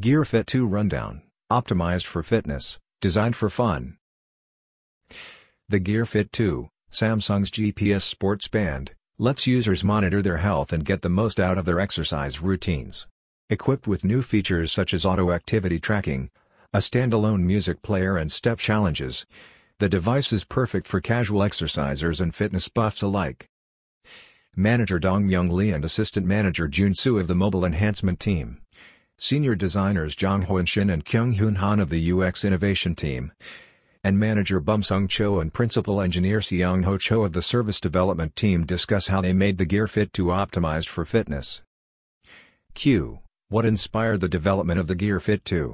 Gear Fit 2 Rundown, optimized for fitness, designed for fun. The Gear Fit 2, Samsung's GPS sports band, lets users monitor their health and get the most out of their exercise routines. Equipped with new features such as auto activity tracking, a standalone music player and step challenges, the device is perfect for casual exercisers and fitness buffs alike. Manager Dong-Myung Lee and Assistant Manager Jun Soo of the Mobile Enhancement Team. Senior Designers Jong Hoon Shin and Kyung Hoon Han of the UX Innovation Team. And Manager Bum Sung Cho and Principal Engineer Seong Ho Cho of the Service Development Team discuss how they made the Gear Fit 2 optimized for fitness. Q. What inspired the development of the Gear Fit 2?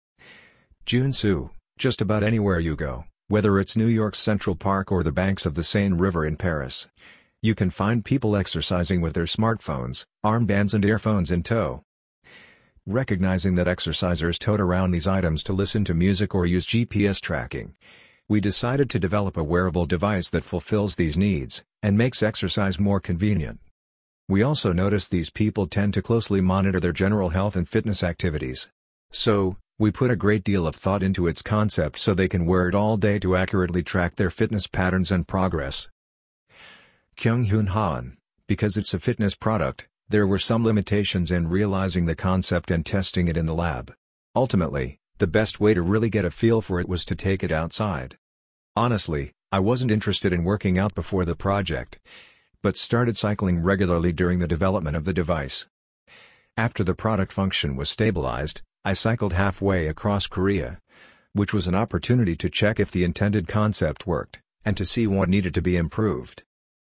Jun Soo, just about anywhere you go, whether it's New York's Central Park or the banks of the Seine River in Paris, you can find people exercising with their smartphones, armbands and earphones in tow. Recognizing that exercisers tote around these items to listen to music or use GPS tracking, we decided to develop a wearable device that fulfills these needs, and makes exercise more convenient. We also noticed these people tend to closely monitor their general health and fitness activities. So, we put a great deal of thought into its concept so they can wear it all day to accurately track their fitness patterns and progress. Kyung Hoon Han, because it's a fitness product, there were some limitations in realizing the concept and testing it in the lab. Ultimately, the best way to really get a feel for it was to take it outside. Honestly, I wasn't interested in working out before the project, but started cycling regularly during the development of the device. After the product function was stabilized, I cycled halfway across Korea, which was an opportunity to check if the intended concept worked, and to see what needed to be improved.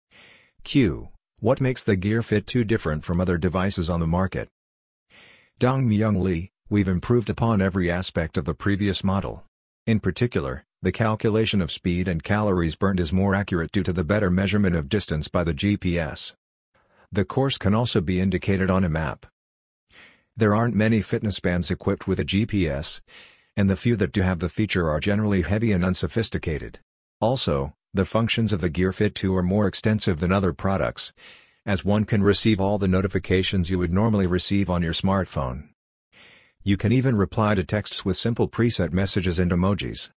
Q. What makes the Gear Fit 2 different from other devices on the market? Dong-Myung Lee, we've improved upon every aspect of the previous model. In particular, the calculation of speed and calories burned is more accurate due to the better measurement of distance by the GPS. The course can also be indicated on a map. There aren't many fitness bands equipped with a GPS, and the few that do have the feature are generally heavy and unsophisticated. Also, the functions of the Gear Fit 2 are more extensive than other products, as one can receive all the notifications you would normally receive on your smartphone. You can even reply to texts with simple preset messages and emojis.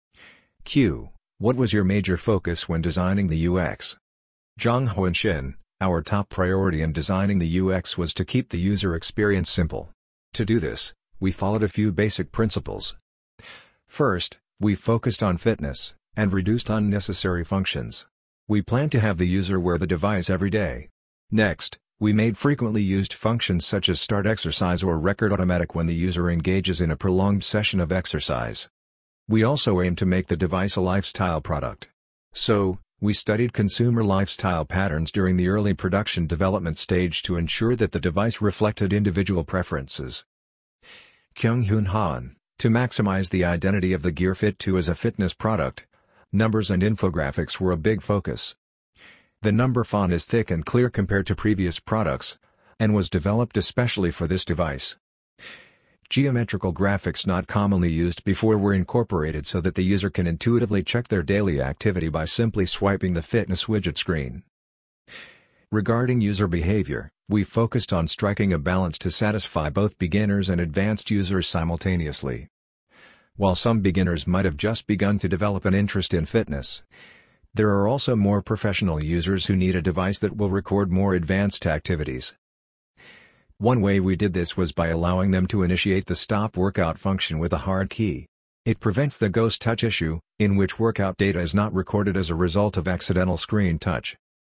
Q. What was your major focus when designing the UX? Jong Hoon Shin, our top priority in designing the UX was to keep the user experience simple. To do this, we followed a few basic principles. First, we focused on fitness, and reduced unnecessary functions. We plan to have the user wear the device every day. Next, we made frequently used functions such as start exercise or record automatic when the user engages in a prolonged session of exercise. We also aim to make the device a lifestyle product. So, we studied consumer lifestyle patterns during the early production development stage to ensure that the device reflected individual preferences. Kyung Hoon Han, to maximize the identity of the Gear Fit 2 as a fitness product, numbers and infographics were a big focus. The number font is thick and clear compared to previous products, and was developed especially for this device. Geometrical graphics not commonly used before were incorporated so that the user can intuitively check their daily activity by simply swiping the fitness widget screen. Regarding user behavior, we focused on striking a balance to satisfy both beginners and advanced users simultaneously. While some beginners might have just begun to develop an interest in fitness, there are also more professional users who need a device that will record more advanced activities. One way we did this was by allowing them to initiate the stop workout function with a hard key. It prevents the ghost touch issue, in which workout data is not recorded as a result of accidental screen touch.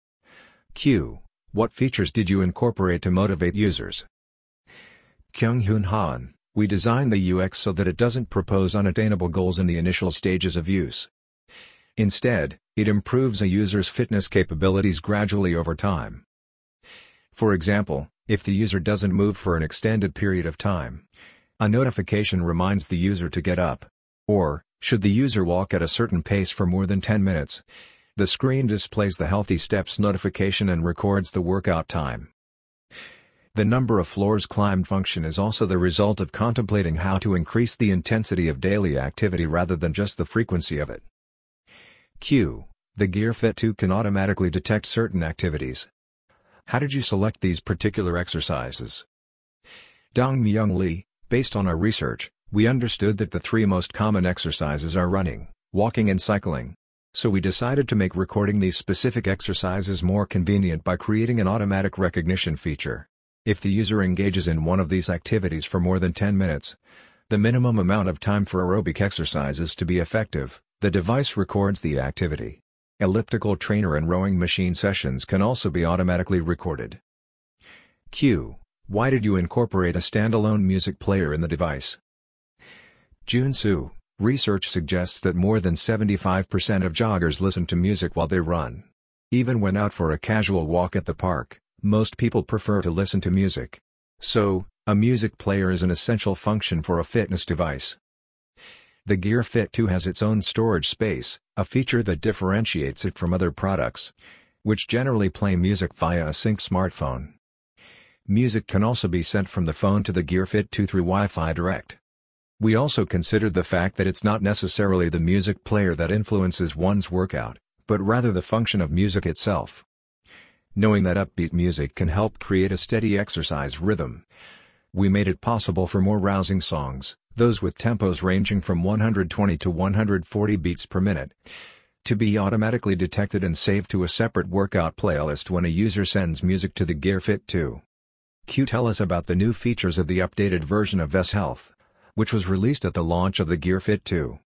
Q. What features did you incorporate to motivate users? Kyung Hoon Han, we designed the UX so that it doesn't propose unattainable goals in the initial stages of use. Instead, it improves a user's fitness capabilities gradually over time. For example, if the user doesn't move for an extended period of time, a notification reminds the user to get up. Or, should the user walk at a certain pace for more than 10 minutes, the screen displays the healthy steps notification and records the workout time. The number of floors climbed function is also the result of contemplating how to increase the intensity of daily activity rather than just the frequency of it. Q. The Gear Fit 2 can automatically detect certain activities. How did you select these particular exercises? Dong-Myung Lee, Based on our research, we understood that the three most common exercises are running, walking and cycling. So we decided to make recording these specific exercises more convenient by creating an automatic recognition feature. If the user engages in one of these activities for more than 10 minutes, the minimum amount of time for aerobic exercises to be effective, the device records the activity. Elliptical trainer and rowing machine sessions can also be automatically recorded. Q. Why did you incorporate a standalone music player in the device? Junsu. Research suggests that more than 75% of joggers listen to music while they run. Even when out for a casual walk at the park, most people prefer to listen to music. So, a music player is an essential function for a fitness device. The Gear Fit 2 has its own storage space, a feature that differentiates it from other products, which generally play music via a sync smartphone. Music can also be sent from the phone to the Gear Fit 2 through Wi-Fi Direct. We also considered the fact that it's not necessarily the music player that influences one's workout, but rather the function of music itself. Knowing that upbeat music can help create a steady exercise rhythm, we made it possible for more rousing songs, those with tempos ranging from 120 to 140 beats per minute, to be automatically detected and saved to a separate workout playlist when a user sends music to the Gear Fit 2. Q. Tell us about the new features of the updated version of S Health, which was released at the launch of the Gear Fit 2.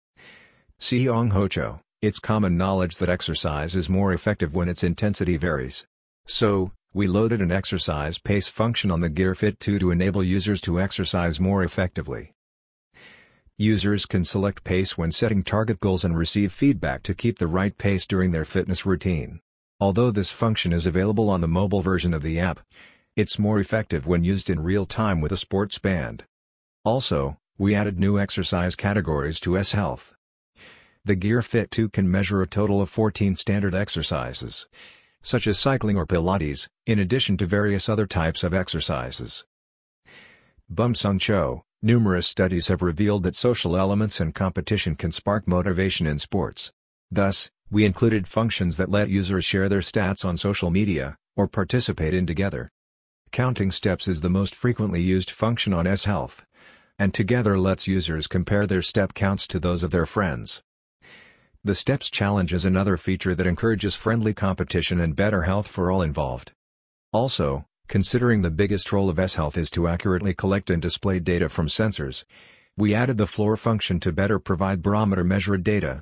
Seong Ho Cho. It's common knowledge that exercise is more effective when its intensity varies. So, we loaded an exercise pace function on the Gear Fit 2 to enable users to exercise more effectively. Users can select pace when setting target goals and receive feedback to keep the right pace during their fitness routine. Although this function is available on the mobile version of the app, it's more effective when used in real time with a sports band. Also, we added new exercise categories to S Health. The Gear Fit 2 can measure a total of 14 standard exercises, such as cycling or Pilates, in addition to various other types of exercises. Bumsung Cho. Numerous studies have revealed that social elements and competition can spark motivation in sports. Thus, we included functions that let users share their stats on social media, or participate in together. Counting steps is the most frequently used function on S Health, and together lets users compare their step counts to those of their friends. The Steps Challenge is another feature that encourages friendly competition and better health for all involved. Also, considering the biggest role of S Health is to accurately collect and display data from sensors, we added the floor function to better provide barometer-measured data.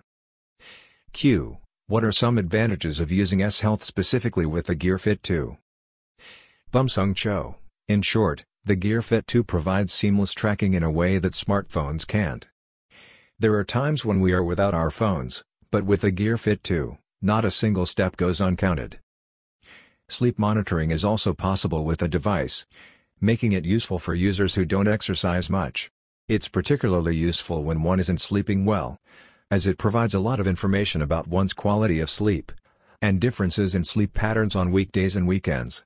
Q. What are some advantages of using S Health specifically with the Gear Fit 2? Bumsung Cho. In short, the Gear Fit 2 provides seamless tracking in a way that smartphones can't. There are times when we are without our phones, but with the Gear Fit 2, not a single step goes uncounted. Sleep monitoring is also possible with the device, making it useful for users who don't exercise much. It's particularly useful when one isn't sleeping well, as it provides a lot of information about one's quality of sleep, and differences in sleep patterns on weekdays and weekends.